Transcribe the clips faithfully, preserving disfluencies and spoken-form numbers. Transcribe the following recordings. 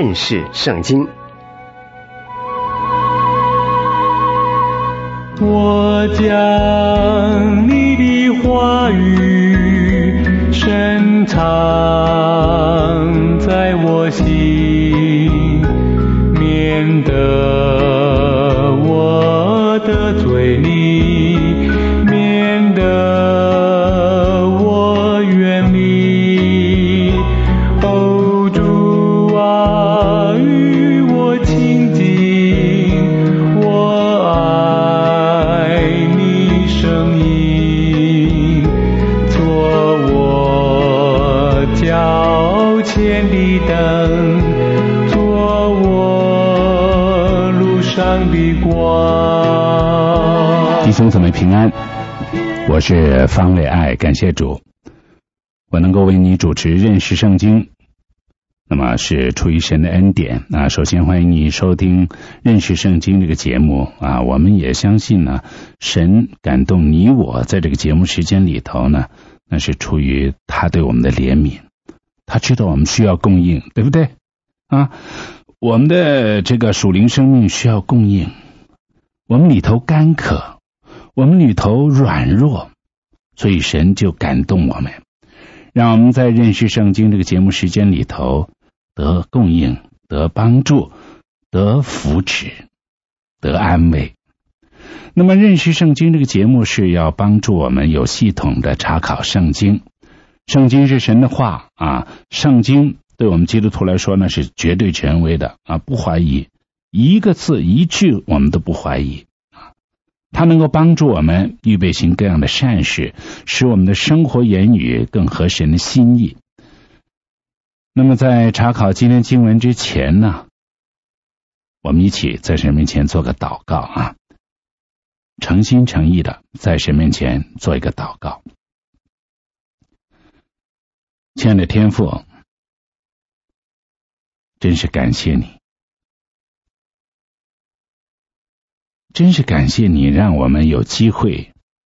认识圣经。 我将你的话语深藏在我心，免得我得罪你，免得我远离。哦，主啊，与我亲近，我爱你声音，做我脚前的灯，做我路上的光。 弟兄姊妹平安，我是方伟爱，感谢主，我能够为你主持认识圣经，那么是出于神的恩典啊。首先欢迎你收听认识圣经这个节目啊，我们也相信呢，神感动你我在这个节目时间里头呢，那是出于他对我们的怜悯，他知道我们需要供应，对不对啊？我们的这个属灵生命需要供应，我们里头干渴，我们里头软弱，所以神就感动我们，让我们在认识圣经这个节目时间里头得供应，得帮助，得扶持，得安慰。那么认识圣经这个节目是要帮助我们有系统的查考圣经，圣经是神的话啊，圣经对我们基督徒来说呢是绝对权威的啊，不怀疑，一个字一句我们都不怀疑啊。它能够帮助我们预备行各样的善事，使我们的生活言语更合神的心意。那么在查考今天经文之前呢，我们一起在神面前做个祷告啊，诚心诚意的在神面前做一个祷告。亲爱的天父，真是感谢你，真是感谢你让我们有机会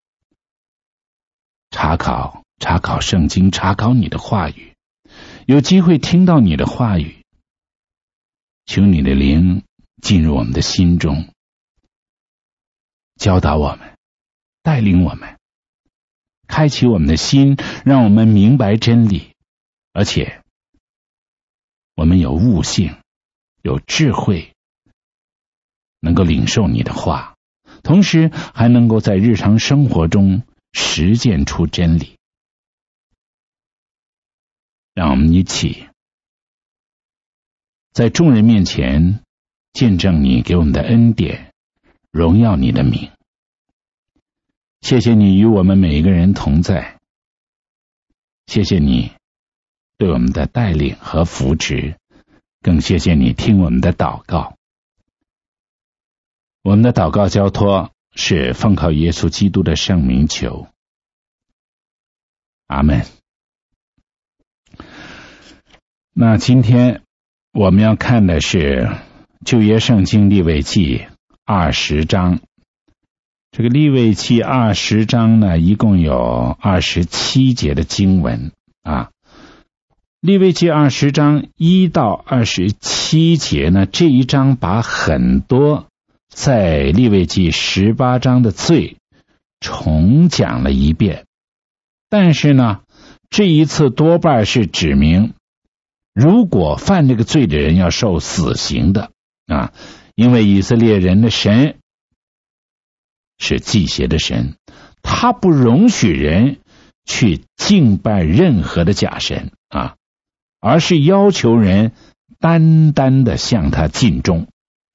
查考查考圣经，查考你的话语，有机会听到你的话语，求你的灵进入我们的心中，教导我们，带领我们，开启我们的心，让我们明白真理，而且我们有悟性，有智慧，能够领受你的话，同时还能够在日常生活中实践出真理。让我们一起在众人面前见证你给我们的恩典，荣耀你的名。谢谢你与我们每一个人同在，谢谢你对我们的带领和扶持，更谢谢你听我们的祷告。我们的祷告交托是奉靠耶稣基督的圣名求，阿们。那今天我们要看的是旧约圣经利未记二十章。这个利未记二十章呢，一共有二十七节的经文啊。利未记二十章一到二十七节呢，这一章把很多在利未记十八章的罪重讲了一遍，但是呢，这一次多半是指明，如果犯这个罪的人要受死刑的啊，因为以色列人的神是忌邪的神，他不容许人去敬拜任何的假神啊，而是要求人单单的向他尽忠。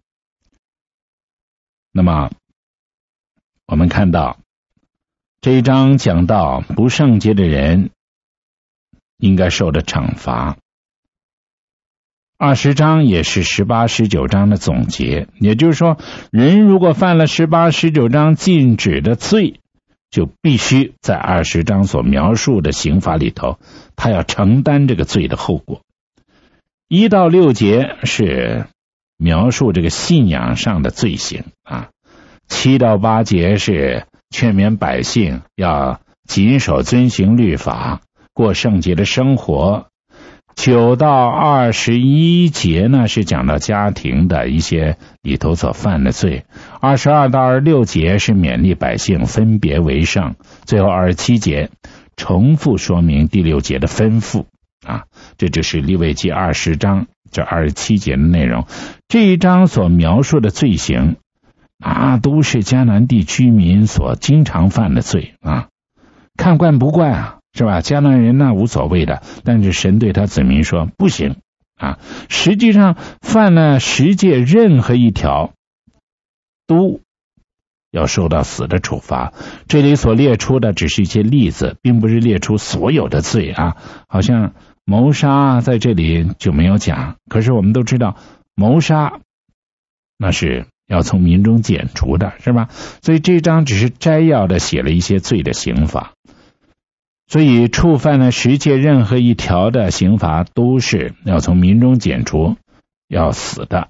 那么我们看到这一章讲到不圣洁的人应该受的惩罚，二十章也是十八、十九章的总结，也就是说，人如果犯了十八、十九章禁止的罪，就必须在二十章所描述的刑罚里头，他要承担这个罪的后果。一到六节是描述这个信仰上的罪行啊，七到八节是劝勉百姓要谨守遵行律法，过圣洁的生活， 九到二十一节呢是讲到家庭的一些里头所犯的罪，二十二到二十六节是勉励百姓分别为圣，最后二十七节重复说明第六节的吩咐啊，这就是利未记二十章这二十七节的内容。这一章所描述的罪行啊，都是迦南地居民所经常犯的罪啊，看惯不惯啊，是吧？迦南人那无所谓的，但是神对他子民说不行啊！实际上犯了十诫任何一条，都要受到死的处罚。这里所列出的只是一些例子，并不是列出所有的罪啊。好像谋杀在这里就没有讲，可是我们都知道，谋杀那是要从民中剪除的，是吧？所以这章只是摘要的写了一些罪的刑罚。所以触犯了十诫任何一条的刑罚都是要从民中剪除，要死的。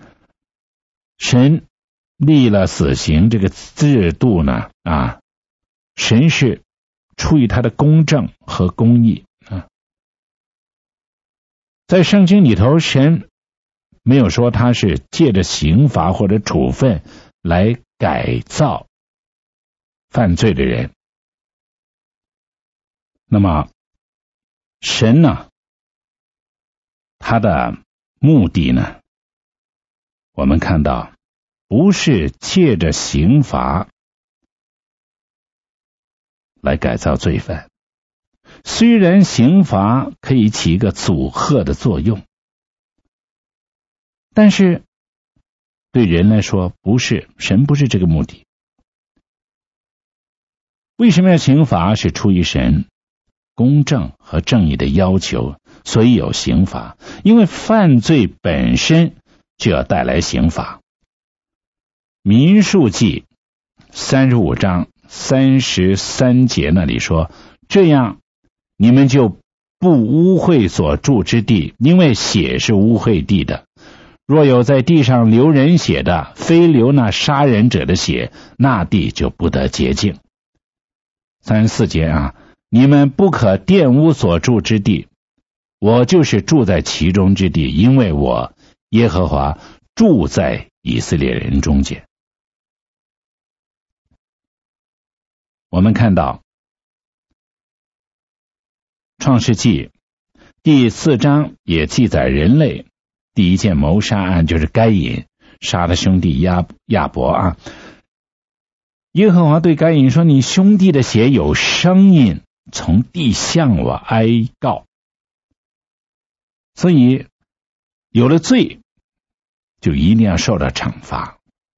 神立了死刑这个制度呢啊，神是出于他的公正和公义啊。在圣经里头，神没有说他是借着刑罚或者处分来改造犯罪的人。那么神呢，他的目的呢，我们看到不是借着刑罚来改造罪犯，虽然刑罚可以起一个阻吓的作用，但是对人来说不是，神不是这个目的。为什么要刑罚？是出于神公正和正义的要求，所以有刑罚。因为犯罪本身就要带来刑罚。民数记三十五章三十三节那里说，这样你们就不污秽所住之地，因为血是污秽地的。若有在地上流人血的，非流那杀人者的血，那地就不得洁净。三十四节啊，你们不可玷污所住之地，我就是住在其中之地，因为我耶和华住在以色列人中间。我们看到创世纪第四章也记载人类第一件谋杀案，就是该隐杀了兄弟亚亚伯啊。耶和华对该隐说，你兄弟的血有声音从地向我哀告。所以有了罪就一定要受到惩罚。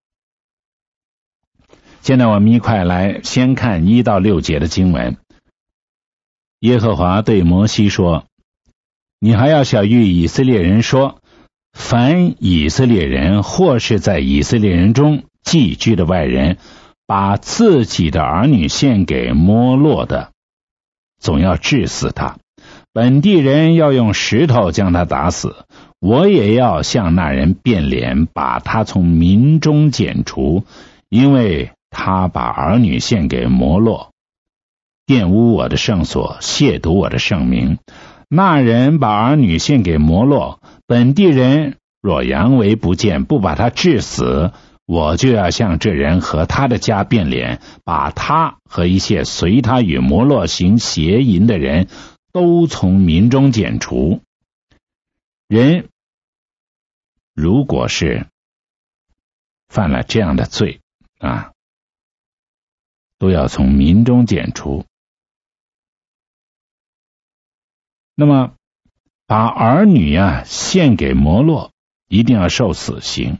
现在我们一块来先看一到六节的经文。耶和华对摩西说，你还要晓谕以色列人说，凡以色列人或是在以色列人中寄居的外人，把自己的儿女献给摩洛的，总要治死他。本地人要用石头将他打死，我也要向那人变脸，把他从民中剪除，因为他把儿女献给摩洛，玷污我的圣所，亵渎我的圣名。那人把儿女献给摩洛，本地人若佯为不见，不把他治死，我就要向这人和他的家变脸，把他和一切随他与摩洛行邪淫的人都从民中剪除。人如果是犯了这样的罪啊，都要从民中剪除。那么把儿女啊献给摩洛，一定要受死刑。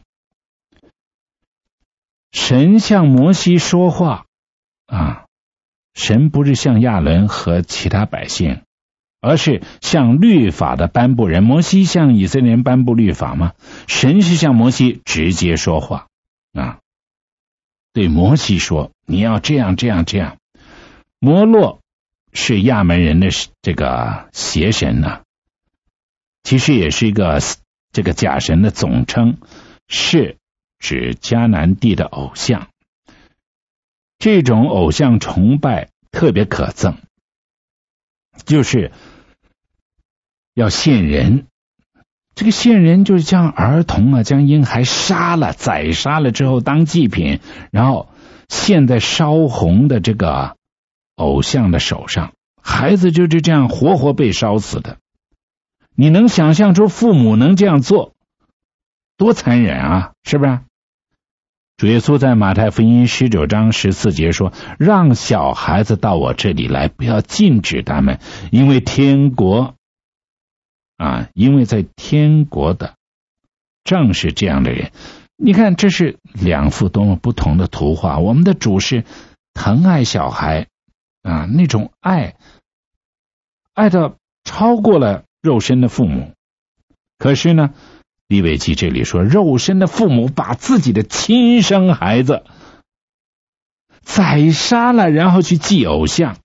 神向摩西说话啊，神不是向亚伦和其他百姓，而是向律法的颁布人。摩西向以色列人颁布律法吗？神是向摩西直接说话啊，对摩西说，你要这样这样这样。摩洛是亚门人的这个邪神呢、啊，其实也是一个这个假神的总称，是指迦南地的偶像。这种偶像崇拜特别可憎，就是要献人。这个献人就是将儿童啊，将婴孩杀了，宰杀了之后当祭品，然后献在烧红的这个偶像的手上，孩子就是这样活活被烧死的。你能想象出父母能这样做多残忍啊，是不是？主耶稣在马太福音十九章十四节说，让小孩子到我这里来，不要禁止他们，因为天国啊，因为在天国的正是这样的人。你看，这是两幅多么不同的图画。我们的主是疼爱小孩啊，那种爱爱到超过了肉身的父母。可是呢，利未记这里说，肉身的父母把自己的亲生孩子宰杀了，然后去祭偶像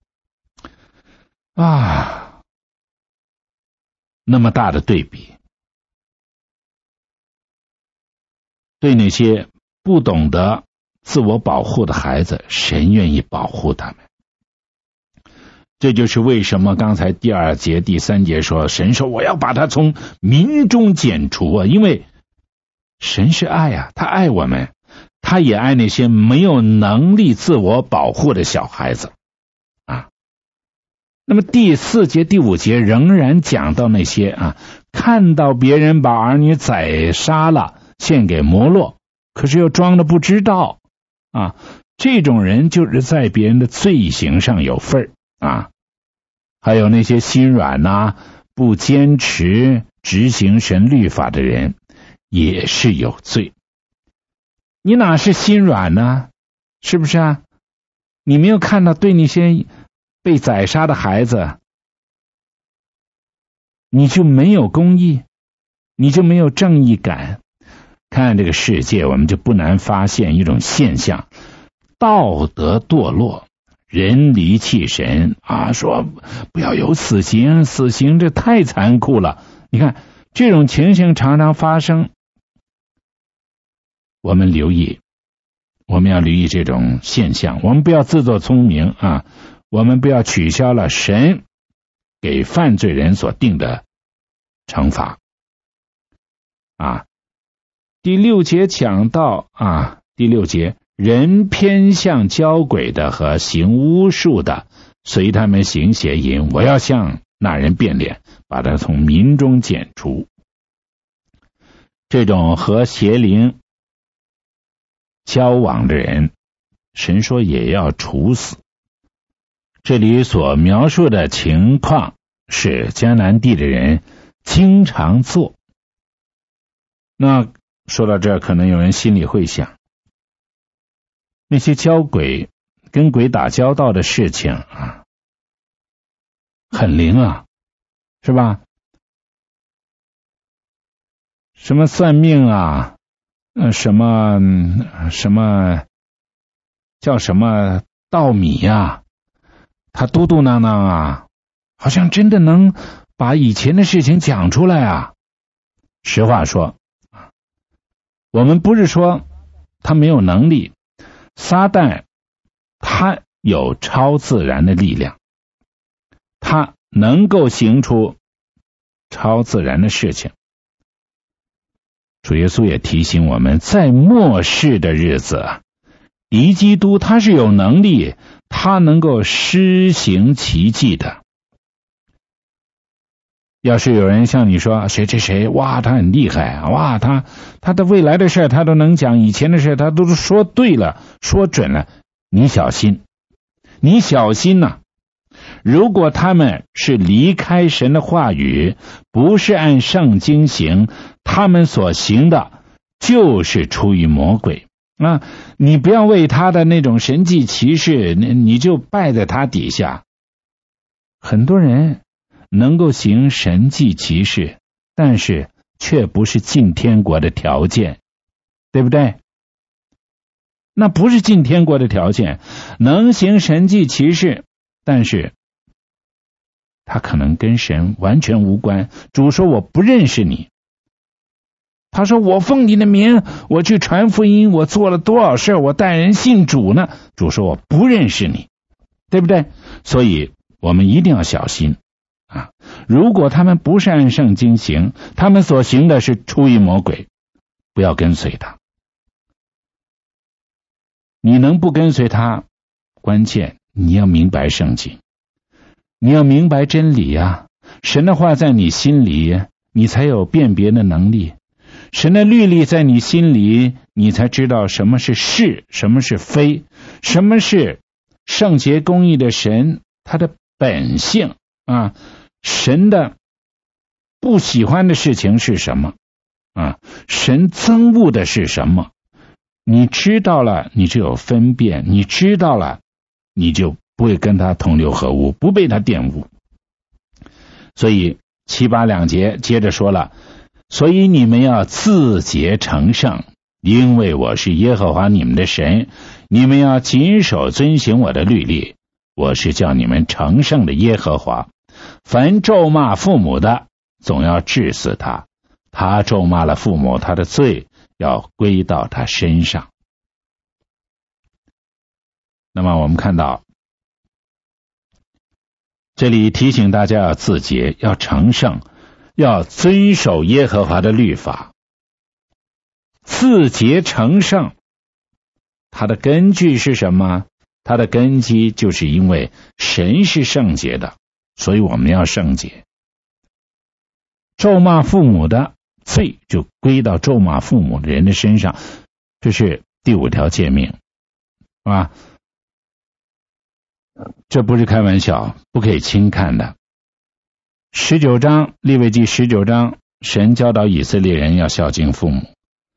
啊，那么大的对比。对那些不懂得自我保护的孩子，神愿意保护他们。这就是为什么刚才第二节第三节说，神说我要把他从民中剪除啊，因为神是爱啊，他爱我们，他也爱那些没有能力自我保护的小孩子啊。那么第四节第五节仍然讲到那些啊，看到别人把儿女宰杀了献给摩洛，可是又装的不知道啊，这种人就是在别人的罪行上有份儿啊。还有那些心软啊，不坚持执行神律法的人也是有罪。你哪是心软呢？是不是啊？你没有看到对那些被宰杀的孩子，你就没有公义，你就没有正义感。看这个世界，我们就不难发现一种现象，道德堕落，人离弃神啊，说不要有死刑，死刑这太残酷了。你看这种情形常常发生，我们留意，我们要留意这种现象，我们不要自作聪明啊，我们不要取消了神给犯罪人所定的惩罚啊。第六节讲到啊，第六节人偏向交鬼的和行巫术的，随他们行邪淫，我要向那人变脸，把他从民中剪除。这种和邪灵交往的人，神说也要处死。这里所描述的情况是迦南地的人经常做。那说到这儿，可能有人心里会想，那些交鬼跟鬼打交道的事情啊，很灵啊，是吧？什么算命啊，呃，什么什么叫什么稻米啊，他嘟嘟囔囔啊，好像真的能把以前的事情讲出来啊。实话说，我们不是说他没有能力，撒旦他有超自然的力量，他能够行出超自然的事情。主耶稣也提醒我们，在末世的日子，敌基督他是有能力，他能够施行奇迹的。要是有人向你说谁谁谁，哇，他很厉害，哇，他他的未来的事他都能讲，以前的事他都说对了，说准了，你小心，你小心呐、啊！如果他们是离开神的话语，不是按圣经行，他们所行的就是出于魔鬼啊！你不要为他的那种神迹奇事，你就拜在他底下。很多人能够行神迹奇事，但是却不是进天国的条件，对不对？那不是进天国的条件，能行神迹奇事，但是他可能跟神完全无关。主说我不认识你，他说我奉你的名，我去传福音，我做了多少事，我带人信主呢？主说我不认识你，对不对？所以我们一定要小心啊！ 如果他们不是按圣经行，他们所行的是出于魔鬼，不要跟随他。你能不跟随他，关键你要明白圣经，你要明白真理啊！神的话在你心里，你才有辨别的能力。神的律例在你心里，你才知道什么是是，什么是非，什么是圣洁公义的神他的本性啊，神的不喜欢的事情是什么啊？神憎恶的是什么？你知道了，你就有分辨；你知道了，你就不会跟他同流合污，不被他玷污。所以七八两节接着说了，所以你们要自洁成圣，因为我是耶和华你们的神，你们要谨守遵行我的律例，我是叫你们成圣的耶和华。凡咒骂父母的，总要治死他，他咒骂了父母，他的罪要归到他身上。那么我们看到这里提醒大家要自洁，要成圣，要遵守耶和华的律法。自洁成圣，它的根据是什么？它的根基就是因为神是圣洁的，所以我们要圣洁。咒骂父母的罪就归到咒骂父母的人的身上，这是第五条诫命，是吧？这不是开玩笑，不可以轻看的。十九章，利未记十九章，神教导以色列人要孝敬父母。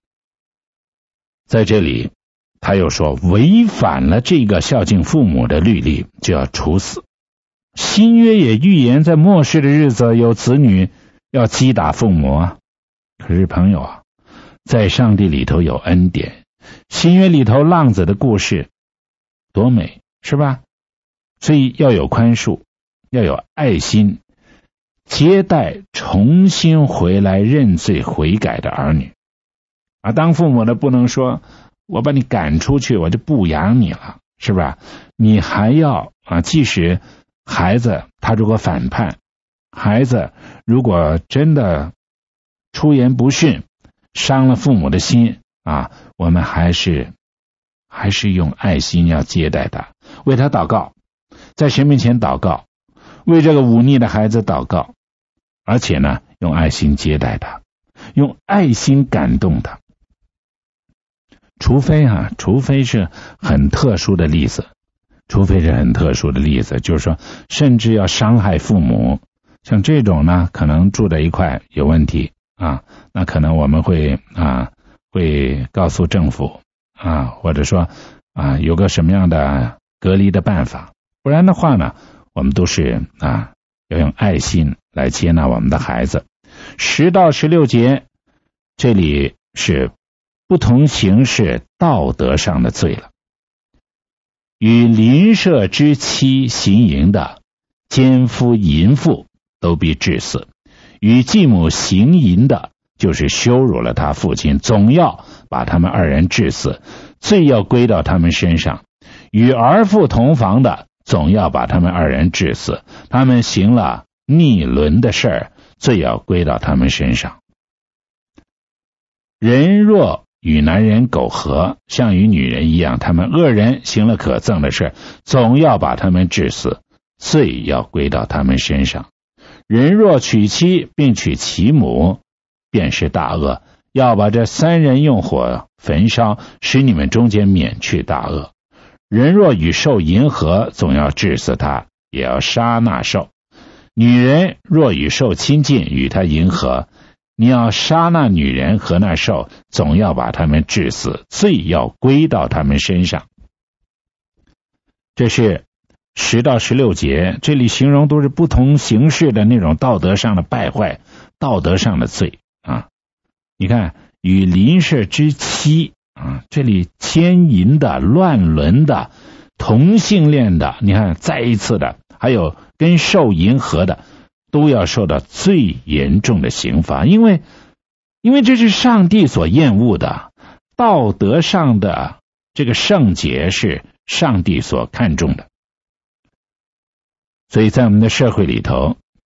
在这里他又说，违反了这个孝敬父母的律例就要处死。新约也预言在末世的日子有子女要击打父母啊。可是朋友啊，在上帝里头有恩典，新约里头浪子的故事多美，是吧？所以要有宽恕，要有爱心，接待重新回来认罪悔改的儿女。而当父母的不能说我把你赶出去，我就不养你了，是吧？你还要啊，即使孩子他如果反叛，孩子如果真的出言不逊，伤了父母的心啊，我们还是还是用爱心要接待他，为他祷告，在神面前祷告，为这个忤逆的孩子祷告，而且呢，用爱心接待他，用爱心感动他。除非啊，除非是很特殊的例子，除非是很特殊的例子，就是说，甚至要伤害父母，像这种呢，可能住在一块有问题啊，那可能我们会啊，会告诉政府啊，或者说啊，有个什么样的隔离的办法。不然的话呢，我们都是啊，要用爱心来接纳我们的孩子。十到十六节，这里是不同形式道德上的罪了。与邻舍之妻行淫的，奸夫淫妇都必治死；与继母行淫的，就是羞辱了他父亲，总要把他们二人治死，罪要归到他们身上；与儿妇同房的，总要把他们二人治死，他们行了逆伦的事儿，罪要归到他们身上。人若与男人苟合，像与女人一样，他们恶人行了可憎的事，总要把他们治死，罪要归到他们身上。人若娶妻并娶其母，便是大恶，要把这三人用火焚烧，使你们中间免去大恶。人若与兽淫合，总要治死他，也要杀那兽。女人若与兽亲近，与他淫合，你要杀那女人和那兽，总要把他们治死，罪要归到他们身上。这是十到十六节，这里形容都是不同形式的那种道德上的败坏，道德上的罪啊。你看，与邻舍之妻啊，这里奸淫的、乱伦的、同性恋的，你看再一次的，还有跟兽淫合的，都要受到最严重的刑罚，因为因为这是上帝所厌恶的，道德上的这个圣洁是上帝所看重的。所以在我们的社会里头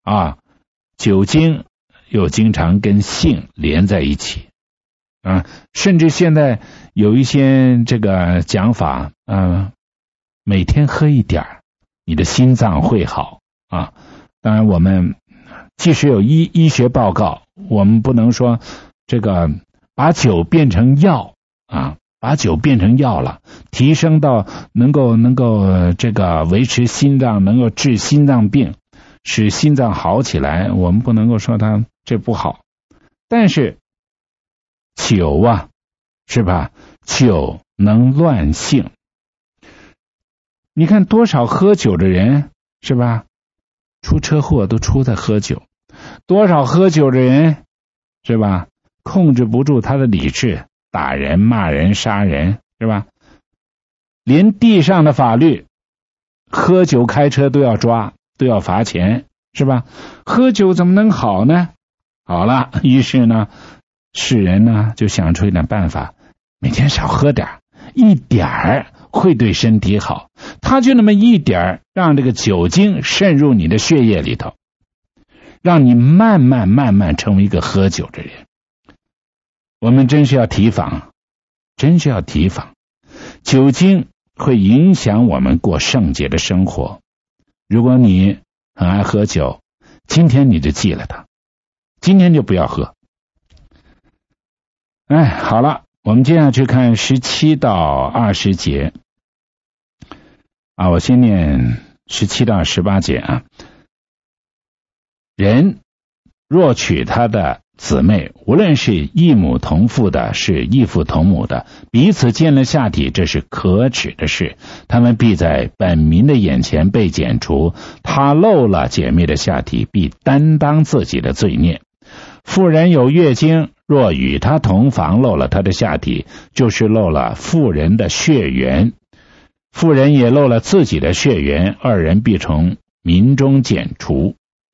啊，酒精又经常跟性连在一起啊，甚至现在有一些这个讲法啊，每天喝一点，你的心脏会好啊。当然我们即使有医医学报告，我们不能说这个把酒变成药啊，把酒变成药了，提升到能够能够这个维持心脏，能够治心脏病，使心脏好起来，我们不能够说它这不好。但是酒啊，是吧？酒能乱性。你看多少喝酒的人，是吧？出车祸都出在喝酒。多少喝酒的人，是吧？控制不住他的理智，打人、骂人、杀人，是吧？连地上的法律，喝酒开车都要抓，都要罚钱，是吧？喝酒怎么能好呢？好了，于是呢，世人呢就想出一点办法，每天少喝点，一点儿会对身体好。他就那么一点，让这个酒精渗入你的血液里头，让你慢慢慢慢成为一个喝酒的人。我们真是要提防，真是要提防，酒精会影响我们过圣洁的生活。如果你很爱喝酒，今天你就记了它，今天就不要喝。哎，好了，我们接下去看十七到二十节啊，我先念十七到十八节啊。人若娶他的姊妹，无论是异母同父的，是异父同母的，彼此见了下体，这是可耻的事，他们必在本民的眼前被剪除。他漏了姐妹的下体，必担当自己的罪孽。妇人有月经，若与他同房漏了他的下体，就是漏了妇人的血缘，妇人也漏了自己的血缘，二人必从民中剪除。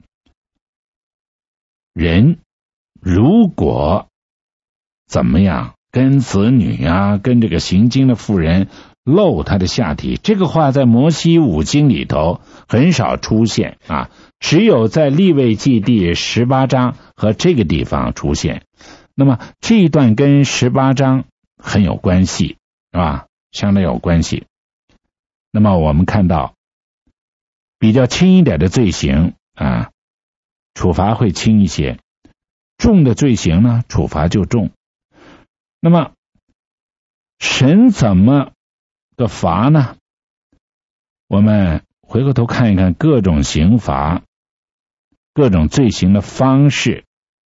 人如果怎么样跟子女啊，跟这个行经的妇人漏他的下体，这个话在摩西五经里头很少出现啊，只有在利未记第十八章和这个地方出现。那么这一段跟十八章很有关系，是吧？相当有关系。那么我们看到比较轻一点的罪行啊，处罚会轻一些，重的罪行呢，处罚就重。那么神怎么个罚呢？我们回过头看一看各种刑罚，各种罪行的方式。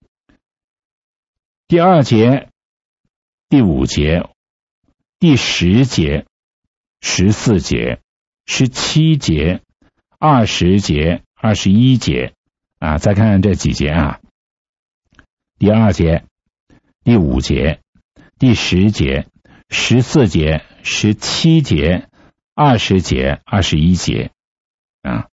第二节、第五节、第十节、十四节、十七节、二十节、二十一节啊，再看看这几节啊。第二节、第五节、第十节、十四节、十七节、二十节、二十一节啊，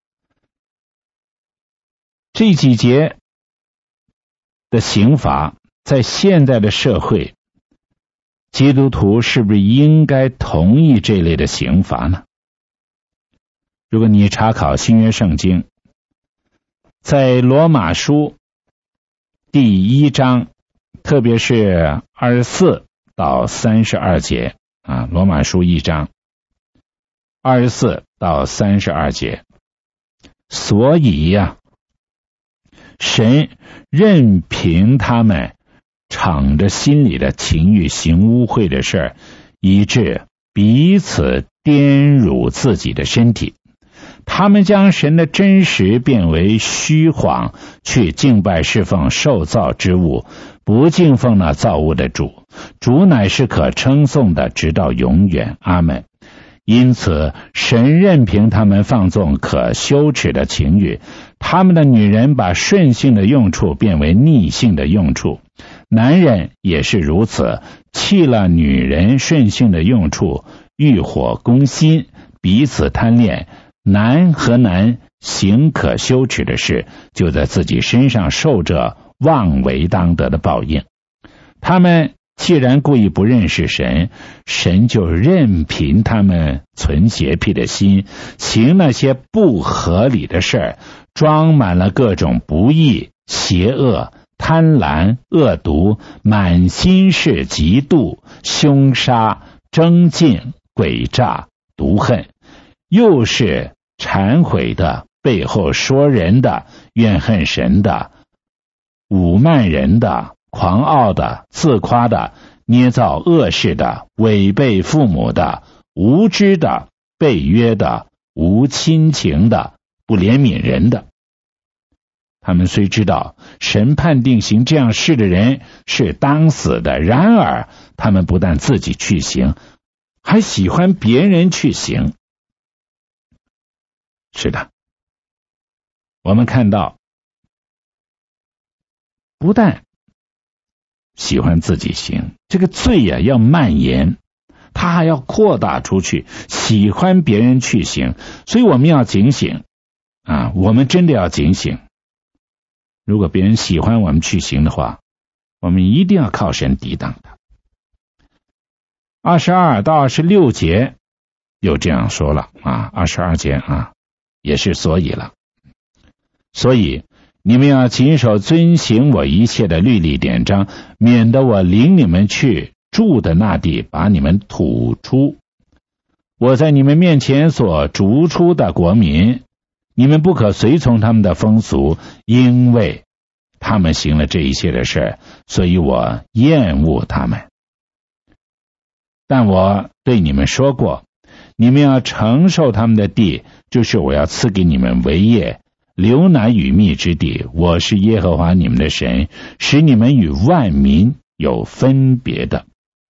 这几节的刑罚，在现在的社会，基督徒是不是应该同意这类的刑罚呢？如果你查考新约圣经，在罗马书第一章，特别是二十四到三十二节啊，罗马书一章二十四到三十二节。所以呀、啊，神任凭他们敞着心里的情欲行污秽的事儿，以致彼此玷辱自己的身体。他们将神的真实变为虚谎，去敬拜侍奉受造之物，不敬奉那造物的主。主乃是可称颂的，直到永远。阿们。因此神任凭他们放纵可羞耻的情欲，他们的女人把顺性的用处变为逆性的用处，男人也是如此，弃了女人顺性的用处，欲火攻心，彼此贪恋，男和男行可羞耻的事，就在自己身上受着妄为当得的报应。他们既然故意不认识神，神就任凭他们存邪僻的心，行那些不合理的事儿，装满了各种不义、邪恶、贪婪、恶毒，满心是嫉妒、凶杀、争竞、诡诈、毒恨，又是忏悔的、背后说人的、怨恨神的、侮慢人的、狂傲的、自夸的、捏造恶事的、违背父母的、无知的、背约的、无亲情的、不怜悯人的。他们虽知道神判定行这样事的人是当死的，然而他们不但自己去行，还喜欢别人去行。是的，我们看到不但喜欢自己行，这个罪呀、啊、要蔓延，他还要扩大出去，喜欢别人去行。所以我们要警醒啊，我们真的要警醒。如果别人喜欢我们去行的话，我们一定要靠神抵挡的。二十二到二十六节又这样说了啊，二十二节啊也是所以了。所以你们要谨守遵行我一切的律例典章，免得我领你们去住的那地，把你们吐出。我在你们面前所逐出的国民，你们不可随从他们的风俗，因为他们行了这一切的事，所以我厌恶他们。但我对你们说过，你们要承受他们的地，就是我要赐给你们为业，流奶与蜜之地。我是耶和华你们的神，使你们与万民有分别的。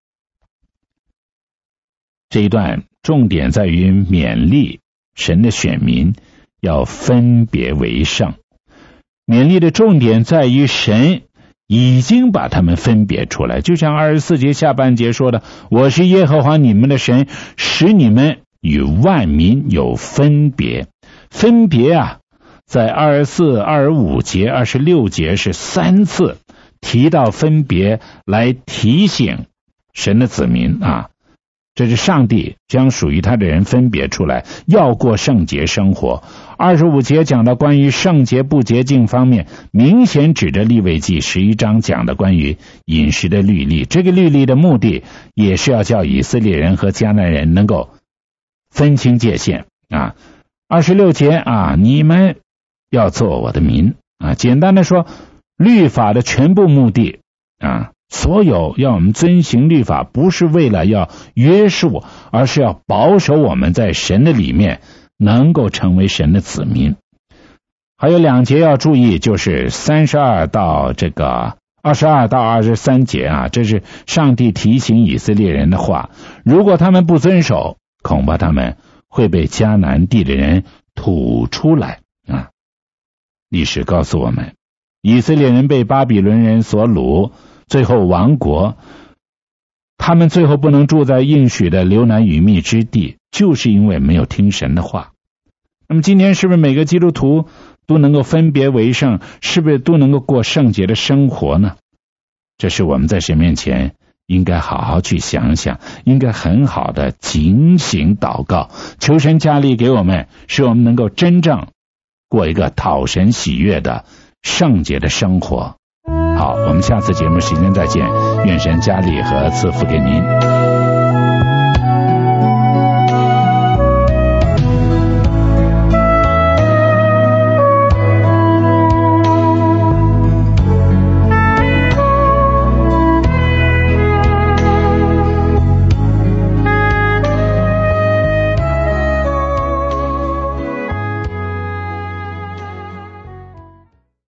这一段重点在于勉励神的选民要分别为圣，勉励的重点在于神已经把他们分别出来，就像二十四节下半节说的，我是耶和华你们的神，使你们与万民有分别。分别啊，在二十四、二十五节、二十六节是三次提到分别，来提醒神的子民啊，这是上帝将属于他的人分别出来，要过圣洁生活。二十五节讲到关于圣洁不洁净方面，明显指着利未记十一章讲的关于饮食的律例。这个律例的目的也是要叫以色列人和迦南人能够分清界限啊。二十六节啊，你们要做我的民啊。简单的说，律法的全部目的啊，所有要我们遵行律法，不是为了要约束，而是要保守我们在神的里面能够成为神的子民。还有两节要注意，就是三十二到这个二十二到二十三节啊，这是上帝提醒以色列人的话。如果他们不遵守，恐怕他们会被迦南地的人吐出来啊。历史告诉我们，以色列人被巴比伦人所掳，最后亡国，他们最后不能住在应许的流奶与蜜之地，就是因为没有听神的话。那么今天是不是每个基督徒都能够分别为圣，是不是都能够过圣洁的生活呢？这是我们在神面前应该好好去想想，应该很好的警醒祷告，求神加力给我们，使我们能够真正过一个讨神喜悦的圣洁的生活。好，我们下次节目时间再见，愿神加力和赐福给您。